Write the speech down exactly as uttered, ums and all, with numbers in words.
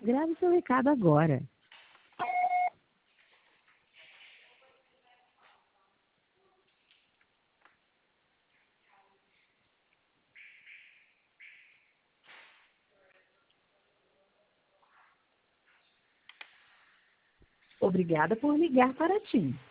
Grave seu recado agora. Obrigada por ligar para a TIM.